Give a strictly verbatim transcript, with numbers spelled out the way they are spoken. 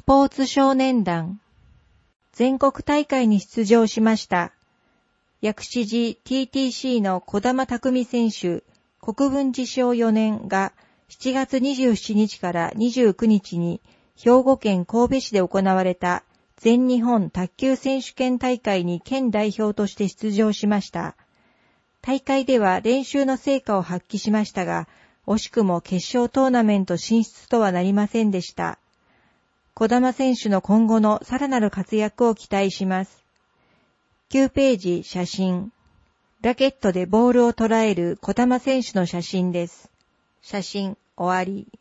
ポーツ少年団。全国大会に出場しました。薬師寺 ティーティーシー の児玉匠選手、国分寺小よねんがしちがつにじゅうしちにちからにじゅうくにちに兵庫県神戸市で行われた全日本卓球選手権大会に県代表として出場しました。大会では練習の成果を発揮しましたが、惜しくも決勝トーナメント進出とはなりませんでした。児玉選手の今後のさらなる活躍を期待します。きゅうページ写真。ラケットでボールを捉える児玉選手の写真です。写真終わり。